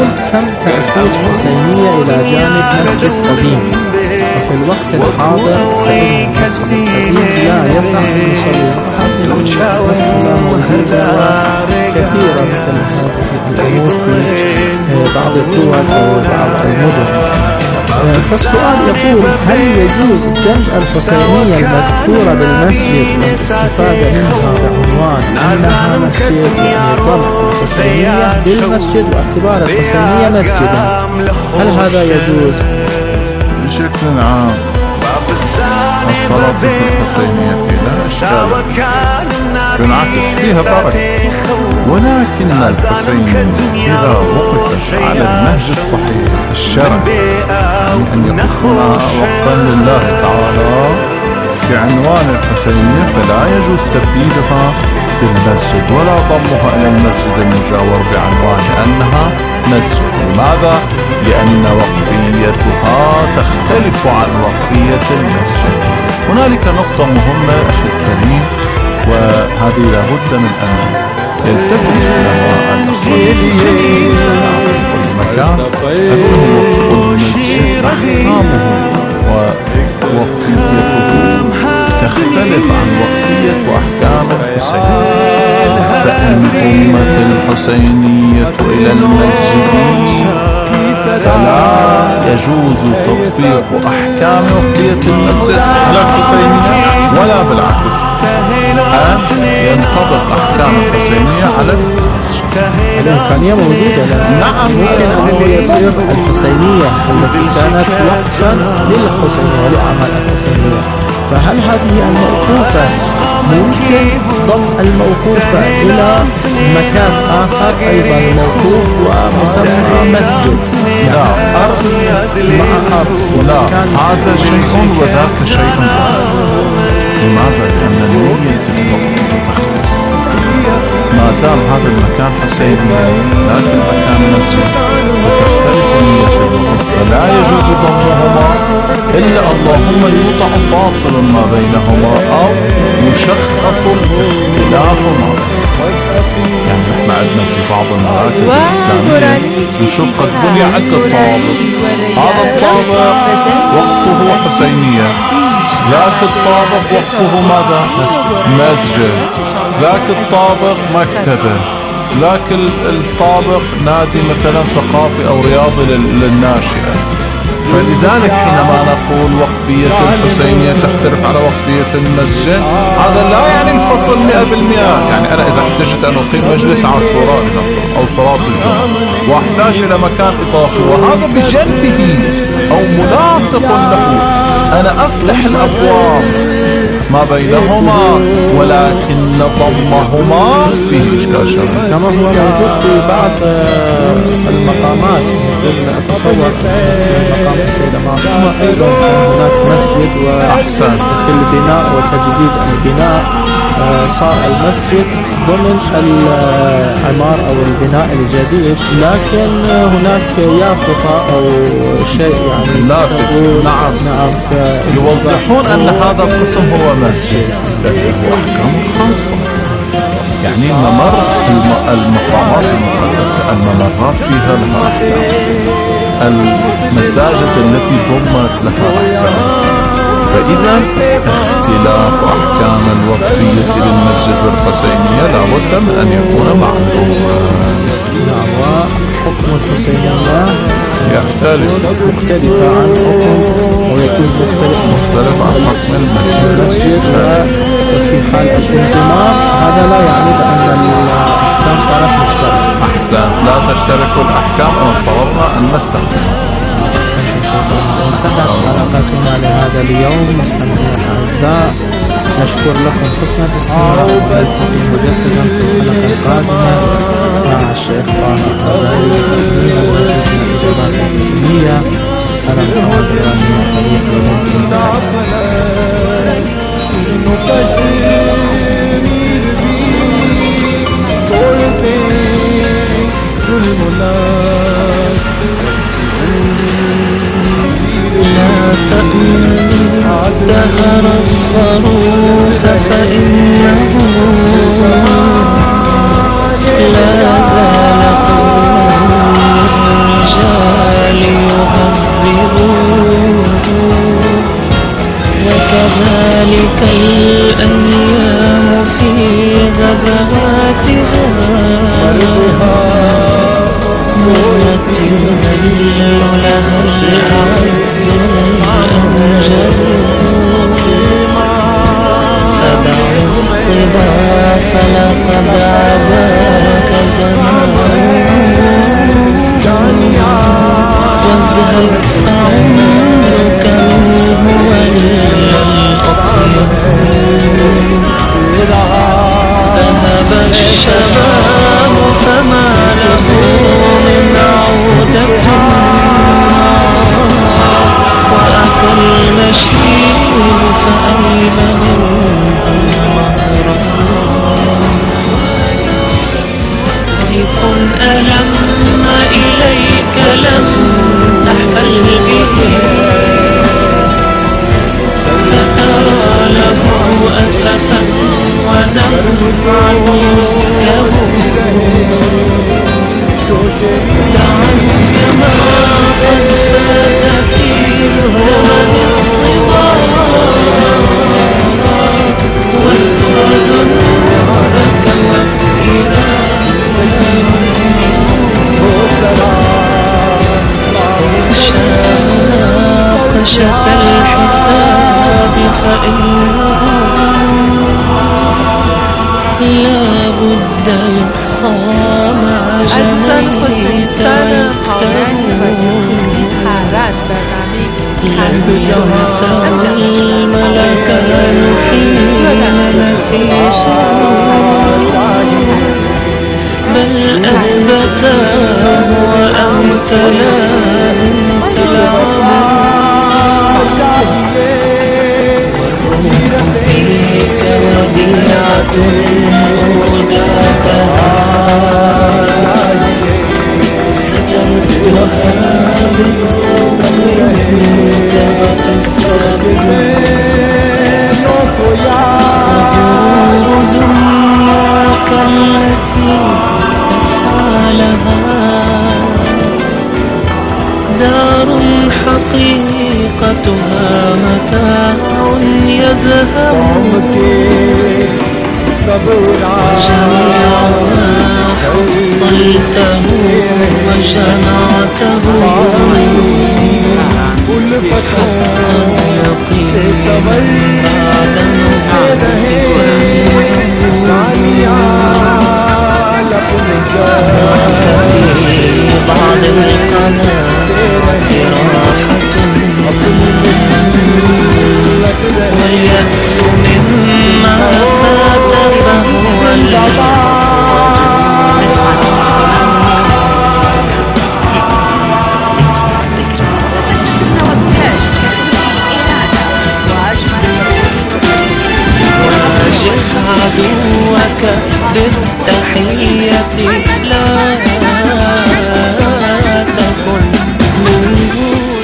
يقول تم تأسيس حسينية إلى جانب مسجد قديم، وفي الوقت الحاضر فإن المسجد القديم لا يصح المصلي معه مسألة موجودة وكثيرة مثل هذه الأمور في بعض الدول أو بعض المدن. فالسؤال يقول هل يجوز دمج الحسينية المذكورة بالمسجد والاستفادة منها بعنوان أنها مسجد، يعني ضم الحسينية بالمسجد واعتبار الحسينية مسجدا، هل هذا يجوز؟ بشكل عام الصلاة في الحسينية لا إشكال، بالعكس فيها بركة، ولكن الحسينية إذا وقفت على النهج الصحيح الشرعي بأن يكون وقفا لله تعالى بعنوان الحسينية فلا يجوز تبديلها بالمسجد ولا ضمها إلى المسجد المجاور بعنوان أنها مسجد. لماذا؟ لأن وقفيتها تختلف عن وقفية المسجد. هنالك نقطة مهمة أخي الكريم، وهذه لابد من أن يلتفت لها الأخوة في مكان، أنه وقف المسجد أحكامه ووقفيته تختلف عن وقفية وأحكام الحسين. فإن أمة الحسينية إلى المسجد فلا يجوز تطبيق أحكام وقفية المسجد على الحسينية ولا بالعكس، أن ينطبق أحكام الحسينية على المسجد. الإمكانية موجودة. نعم، ممكن أن يصير الحسينية التي كانت وقفا للحسينية ولأعمال الحسينية، فهل هذه الموقوفة ممكن ضم الموقوفة إلى مكان آخر أيضا موقوف ومسمى مسجد؟ لا، أرض مع أرض، لا، هذا شيء وذاك شيء آخر. لماذا؟ لأن نية الوقت تختلف. ما دام هذا المكان حسيني ذاك المكان مسجد فتختلف نية الوقت، فلا يجوز ضمهما إلا اللهم يوضع فاصل ما بينهما أو يشخص اختلافهما. يعني نحن عندنا في بعض المراكز الإسلامية نشوف قد بني عدة طوابق، هذا الطابق وقفه حسينية، ذاك الطابق وقفه ماذا؟ مسجد، ذاك الطابق مكتبة، ذاك الطابق نادي مثلا ثقافي أو رياضي للناشئة. فلذلك حينما نقول وقفية الحسينية تختلف على وقفية المسجد، هذا لا يعني الفصل مئة بالمئة. يعني أنا إذا احتجت أن أقيم مجلس عاشوراء أو صلاة الجمعة وأحتاج إلى مكان إضافي وهذا بجنبه أو ملاصق له، أنا أفتح الأبواب ما بينهما، ولكن ضمهما فيه إشكال شرعي كما هو موجود في بعض المقامات. مثل أتصور مقام السيدة فاطمة أيضا هناك مسجد، وأحسن في البناء وتجديد البناء صار المسجد ضمن العمار أو البناء الجديد، لكن هناك يافطة أو شيء يعني لافت. نعم نعم يوضحون أن هذا القسم هو مسجد، لكن هو أحكام خاصة. يعني ممر المقامات المقدسة الممرات فيها لها أحكام، المساجد التي ضمت لها أحكام. فإذا اختلاف أحكام الوقفية بالمسجد والحسينية لابد من أن يكون معلوما. نعم، وحكم الحسينية يختلف مختلف عن حكم ويكون مختلف مختلف عن حكم المسجد. وفي حال الانضمام هذا لا يعني بأن الأحكام صارت مشتركة. أحسن، لا تشترك الأحكام أو فرضنا أن نستخدمها. انتهت حلقتنا لهذا اليوم. مستمعينا الأعزاء نشكر لكم حسن الاستماع، ونلتقي مجددا في الحلقة القادمة مع الشيخ طه الغزالي من المسجد الإجابات الدينية. أنا محمد إبراهيم فريق وممكن لا تأمن دهر الصاروخ فإنه لا زال قزما يذل لها الأعز الأنجل فدع الصبا فلقد عباك زمان وازهد فعمرك هو الأطيب ذهب الشباب فما له من عودة وأتى المشيب فأين منه المهرب ضيف ألم إليك لم تحفل به فترى له أسفا ودمع مسكه دعك ما قد فات في زمن الصبا واذكر ذنوبك وإذا شاقشة الحساب فإنه لا بد يحصى مع عزیزان جمعی خوشنویسان پایان رادیو کلبی تهران برنامه ينسى الملكان حين نسيته بل أثبتاه وأنت لا أنت العمل والروح فيك وديعة هداكها ستردها بالروح منك وتستبدل ودور دنياك التي تسعى لها دار حقيقتها متاع يذهب وجميع ما حصلته وجمعته حقا يقين بعد في بعض القناة راحة واليأس مما فات فهو واجه عدوك بالتحية لا تكن منه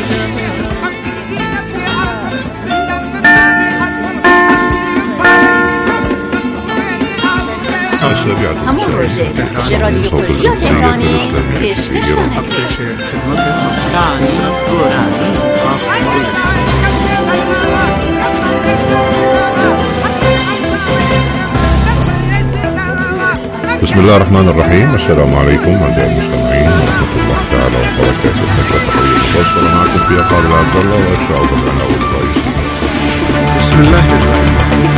همون روژه که رادیو کلبی تهرانی پیشکش بسم الله الرحمن الرحيم. السلام عليكم أعزائي المستمعين ورحمة الله تعالى وبركاته. فكرة تحية مفصلة معكم فيها قابل عبد الله والشعب الأول الرئيس. بسم الله الرحمن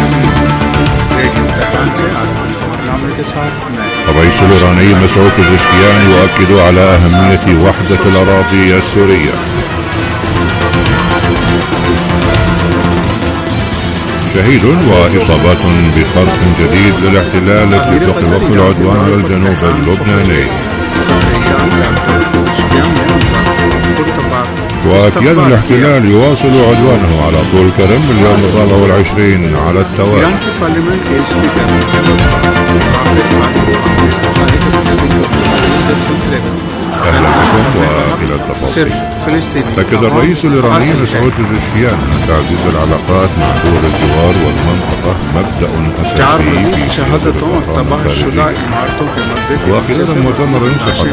الرحيم. الرئيس الإيراني مسعود پزشکیان يؤكد على أهمية وحدة الأراضي السورية. شهيد وإصابات بخرق جديد للاحتلال في وقت العدوان والجنوب اللبناني. وكيان الاحتلال يواصل عدوانه على طول كرم اليوم الرابع والعشرين على التوالي. أهلا بكم وإلى التفاصيل. أكد الرئيس الإيراني مسعود پزشکیان أن تعزيز العلاقات مع دول الجوار والمنطقة مبدأ أساسي في شهادة الخارجية. وخلال مؤتمر صحفي